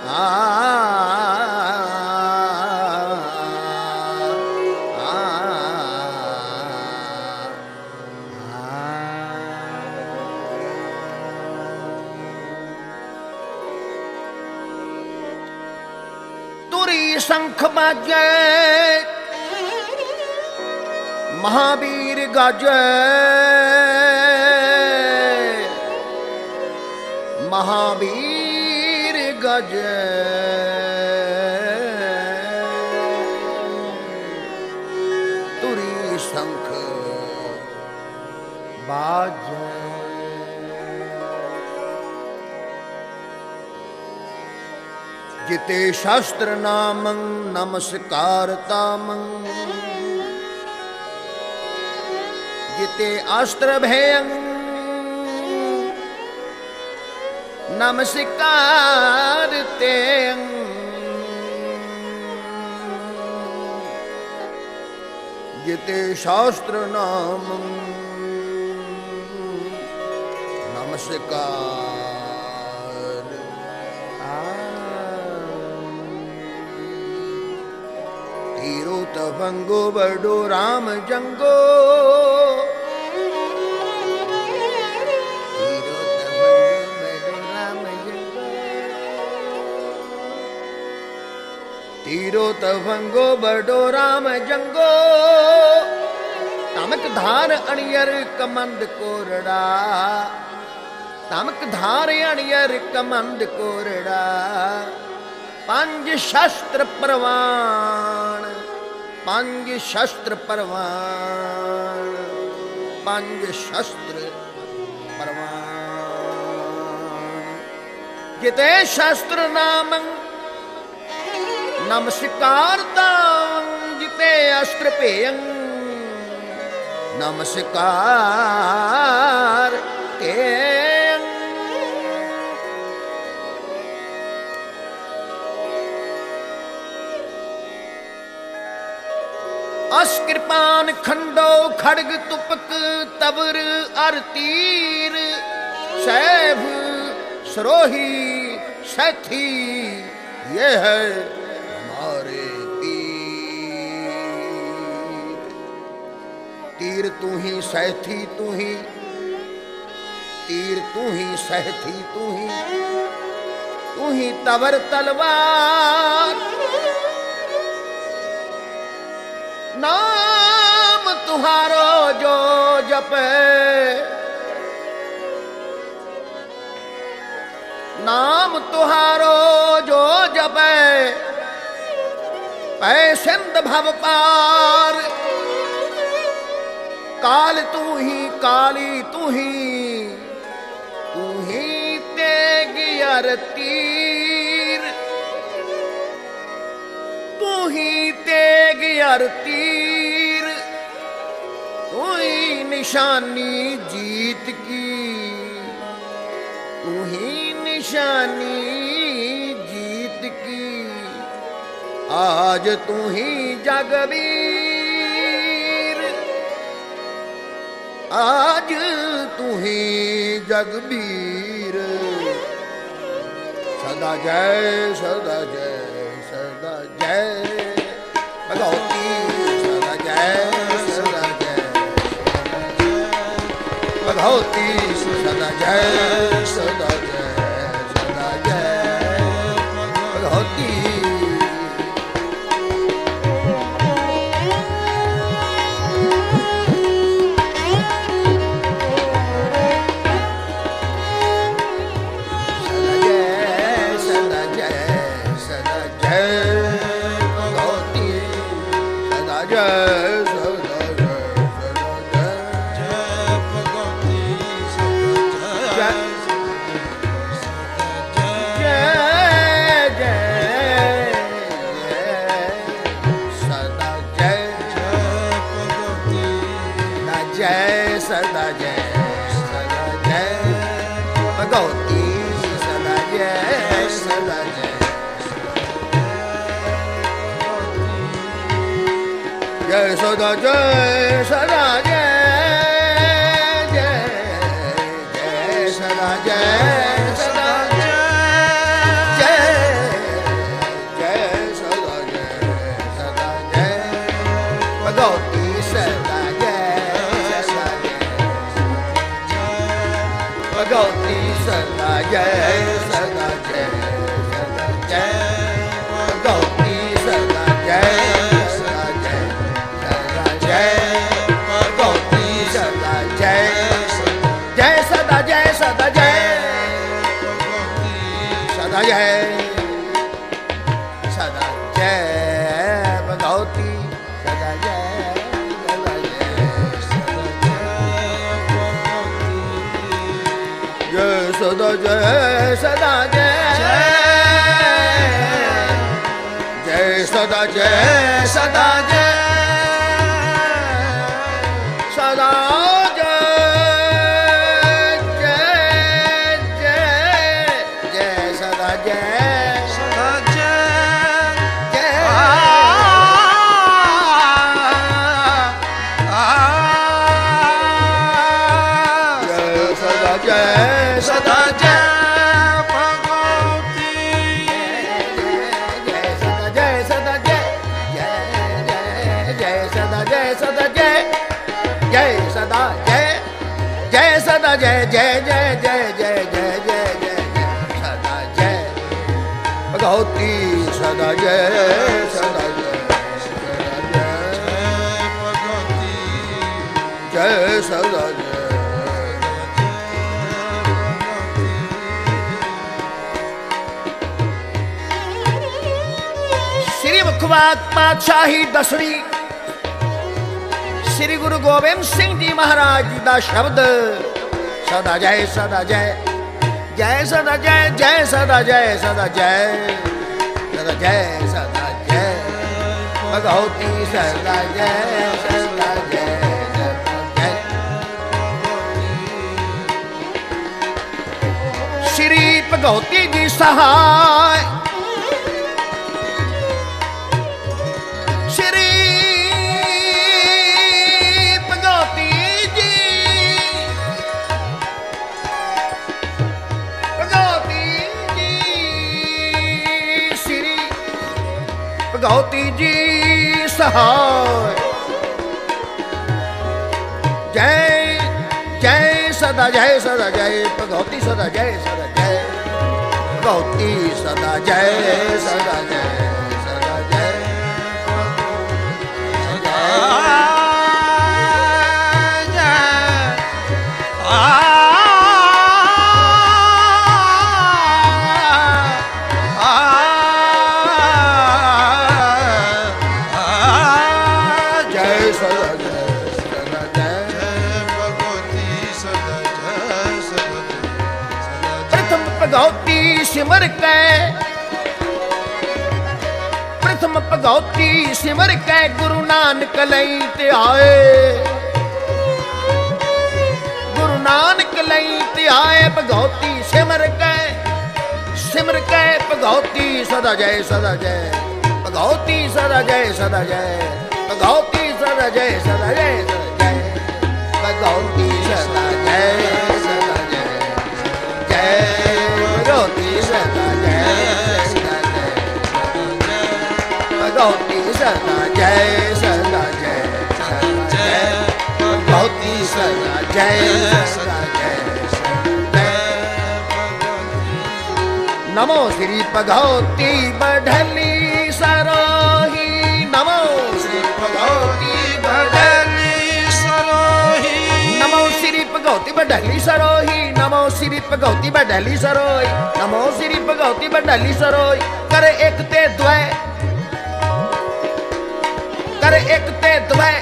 तुरी शंख बाजे महावीर गाजे महावीर गाजे तुरी शंख बाजे जिते शास्त्र नामं नमस्कारतामं जिते अस्त्र भयं नमस्कारते जिते शास्त्र नामं नमस्कार तीरो तपंगो बड़ो राम जंगो तीरो तपंगो बड़ो राम जंगो तमक धार अणियर कमंद कोरड़ा तमक धार अणियर कमंद कोरड़ा पंज शस्त्र प्रवाण पंज शस्त्र प्रवाण पंज शस्त्र प्रवाण जिते शस्त्र नामं नमस्कारतां जिते अस्त्र पेयं नमस्कार ते अस्कृपान खंडो खड़ग तुपक तवर अर तीर सैभ सरोही सैथी ये है हमारे तीर तीर तू ही सैथी तू ही तीर तू ही सहथी तू ही तवर तलवार नाम तुम्हारो जो जपे नाम तुम्हारो जो जपे पै सिंध भव पार काल तू ही काली तू ही तेग अर तीर तू ही तेग अर तीर तू ही निशानी जीत की तू ही निशानी जीत की आज तू ही जगबीर आज तू ही जगबीर सदा जय सदा जय सदा जय भगवती सदा जय भगवती सदा जय सदा जय सदा जय भगवती जय सदा जय सदा जय जय जय सदा जय सदा जय जय सदा जय भगवती सदा जय सदा जय सदा जय जय सदा जय सदा जय सदा जय जय जय जय जय जय जय जय सदा जय भगवती सदा जय सदा जय भगवती जय सदा जय श्री मुखवाक पातशाही दसवीं श्री गुरु गोबिंद सिंह जी महाराज जी का शब्द सदा जय सदा जय जय सदा जय जय सदा जय सदा जय सदा जय सदा जय भगवती सदा जय सदा जय सदा जय श्री भगवती जी सहाय भगवती जी सहाय जय जय सदा जय सदा जय भगवती सदा जय सदा जय भगवती सदा जय सदा जय सदा जय भगवती सिमर कै प्रथम भगवती सिमर कै गुरु नानक लई ते आए गुरु नानक लई ते आए भगवती सिमर कै भगवती सदा जय सदा जय भगवती सदा जय सदा जय भगवती सदा जय सदा जय सदा जय भगवती सदा जय सदा जय जय भगवती सदा जय सदा जय भगवती सदा जय सदा जय भगवती सदा जय सदा जय नमो श्री भगवती बढ़ली सरोही नमो श्री भगवती बढ़ली सरोही नमो श्री भगवती बढ़ली सरोही नमो श्री भगवती बढ़ली सरोही नमो श्री भगवती बढ़ली सरोही कर एक ते द्वय कर एक ते द्वय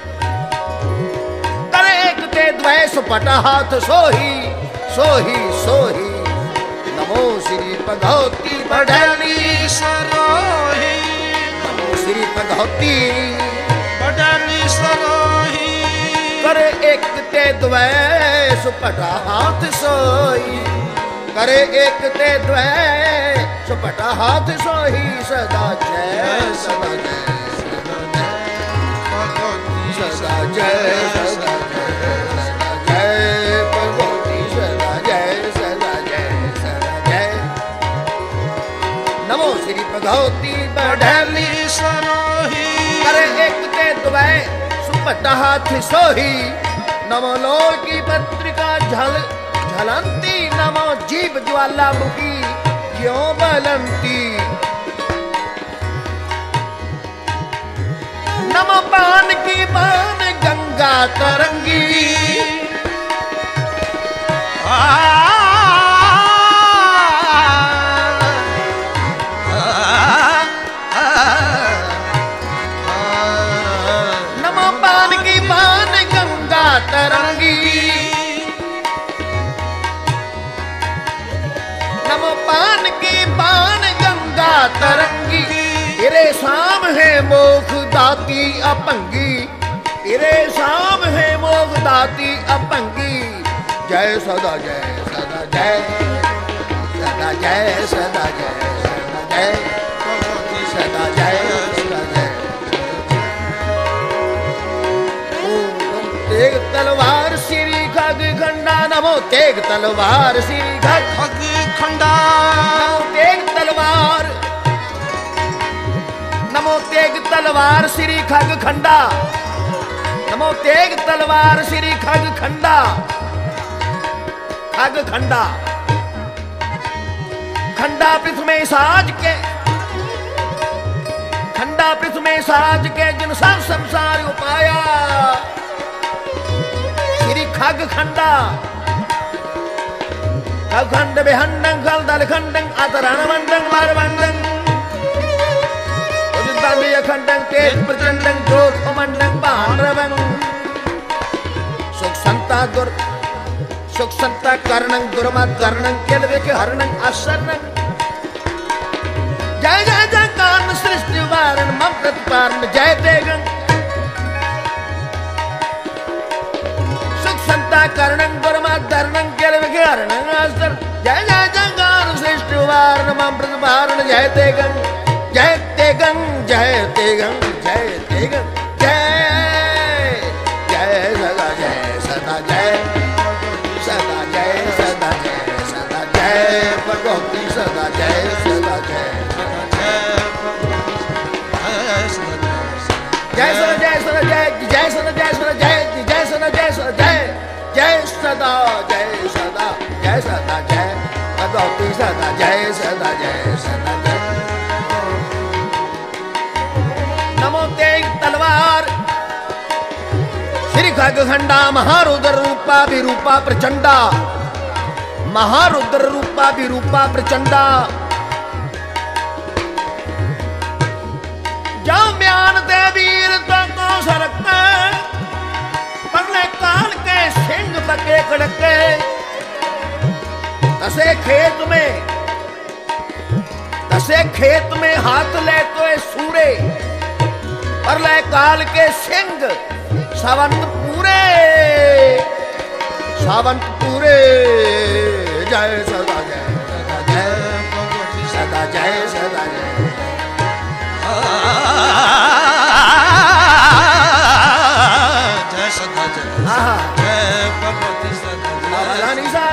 कर एक ते द्वय सुपट हाथ सोही सोही सोही नमो श्री भगवती बढ़ली सरोही नमो श्री भगवती बढ़ली सरोही करे एक ते द्वय सुपटा हाथ सोई करे एक ते द्वय सुपटा हाथ सोही सदा जय सदा जय सदा जय सदा जय भगवती सदा जय सदा जय सदा जय नमो श्री भगवती बढ़ली सरोही करे एक ते द्वय सुपटा हाथ सोही नमो लोल की पत्रिका झलंती नमो जीव ज्वाला मुखी क्यों बलंती नमो पान की पान गंगा तरंगी तेरे साम है मोख दाती अपंगी, तेरे साम है मोख दाती अपंगी। जय सदा जय सदा जय सदा जय सदा जय सदा जय सदा जय सदा जय। तेग तलवार श्री खग खंडा नमो तेग तलवार श्री खग खंडा नमो तेग तलवार नमो तेग तलवार श्री खग खंडा नमो तेग तलवार श्री खग खंडा खग खंडा खंडा पृथ्वी में साज के खंडा पृथ्वी में साज के जिन सब संसार उपाया श्री खग खंडा खग खंड बेहंडं खल दल खंडं आतरण मंडं मार मंडं उदितांडीय खंडं तेज प्रचंडं जोत मंडं बाणरवं सुख संता करणं दुर्मत करणं केलवे के हरणं आशरणं। जय जय जय कारण सृष्टि वारण मम प्रतिपारण जय तेगं सुख संता करणं दुर्मत करणं केलवे के हरणं आशरणं। जय जय जय कारण सृष्टि वारण मम प्रतिपारण जय तेगं जय तेगं जय तेगं जय तेगं जय जय सदा जय सदा जय सदा जय सदा जय सदा जय भगवती सदा जय सदा जय जय सदा जय सदा जय जय सदा जय सदा जय जय सदा जय सदा जय जय सदा जय सदा जय सदा जय भगवती सदा जय सदा जय सदा जय। नमो तेग तलवार श्री खग खंडा महारुद्र रूपा विरूपा प्रचंडा महारुद्र रूपा विरूपा प्रचंडा। जाओ म्यान दे वीर तो सरकते पगले काल के सिंह बके कड़के तसे खेत में हाथ ले तो सूरे और ले काल के सिंह सावंत पूरे जय सदा जय सदा जय सदा जय जय सदा जय जय भगवती सदा जय।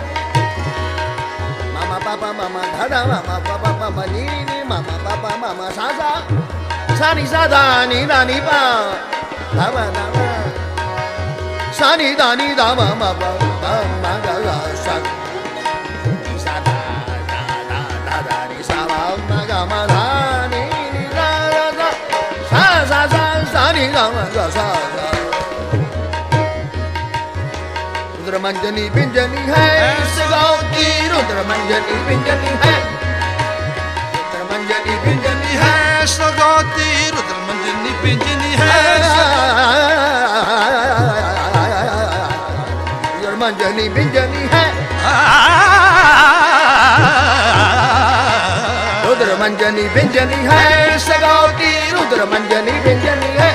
मामा पापा मामा दादा मामा पापा मामा नी नी मामा पापा मामा सासा सानी सादा नी दानी पा दावा दावा सानी दानी दावा मामा मामा गा सा सादा दादा दादा नी सावा मागा मादा नी नी दा दा सा सा सा सानी दावा गा सा रुद्र मंजनी पिंजनी है इस गाँव की रुद्र मंजनी पिंजनी है रुद्र मंजनी पिंजनी है इस गाँव की रुद्र मंजनी पिंजनी है रुद्र मंजनी पिंजनी है रुद्र मंजनी पिंजनी है इस गाँव की रुद्र मंजनी पिंजनी है।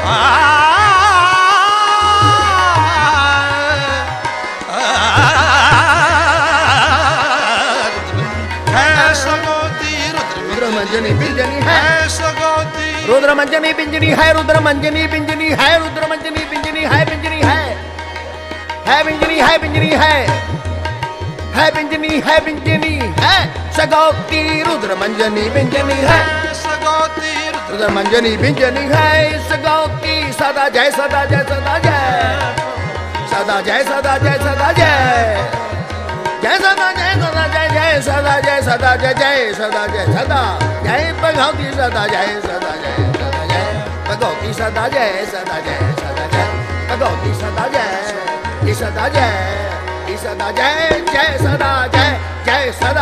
रुद्र मंजनी पिंजनी है रुद्र मंजनी पिंजनी है रुद्र मंजनी पिंजनी है रुद्र मंजनी पिंजनी है पिंजनी है पिंजनी है पिंजनी है पिंजनी है पिंजनी है सगौती रुद्र मंजनी पिंजनी है सगौती रुद्र मंजनी पिंजनी है सगौती सदा जय सदा जय सदा जय सदा जय सदा जय सदा जय जय सदा जय सदा जय जय सदा जय सदा जय जय सदा जय सदा जय भगवती सदा जय सदा जय सदा जय भगवती सदा जय सदा जय सदा जय भगवती सदा जय सदा जय सदा जय जय सदा जय जय सदा